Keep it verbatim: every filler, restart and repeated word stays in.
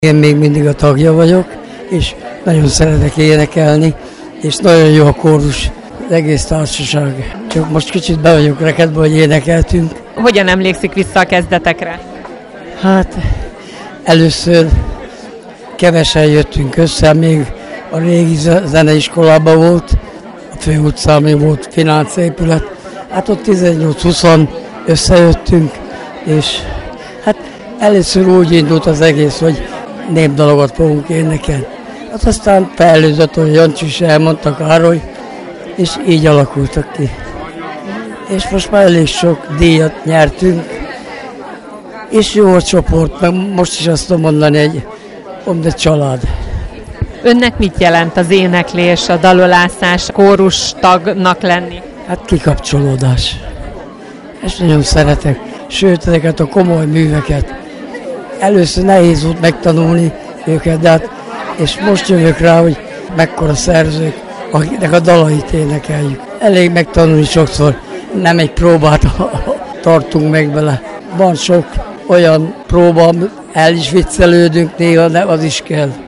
Én még mindig a tagja vagyok, és nagyon szeretek énekelni, és nagyon jó a kórus, az egész társaság. Csak most kicsit be vagyok rekedve, hogy énekeltünk. Hogyan emlékszik vissza a kezdetekre? Hát először kevesen jöttünk össze, még a régi zeneiskolában volt, a főutcán még volt finanszépület. Hát ott tizennyolc-húszan összejöttünk, és hát először úgy indult az egész, hogy népdalokat fogunk énekelni. Hát aztán fejlődött, hogy Jancsi is elmondta, Károly, és így alakultak ki. És most már elég sok díjat nyertünk, és jó a csoport, meg most is azt tudom mondani, egy omde család. Önnek mit jelent az éneklés, a dalolászás, kórus tagnak lenni? Hát kikapcsolódás. Ezt nagyon szeretek, sőt, ezeket a komoly műveket. Először nehéz volt megtanulni őket, de hát, és most jövök rá, hogy mekkora szerzők, akiknek a dalait énekeljük. Elég megtanulni sokszor, nem egy próbát tartunk meg vele. Van sok olyan próba, el is viccelődünk néha, de az is kell.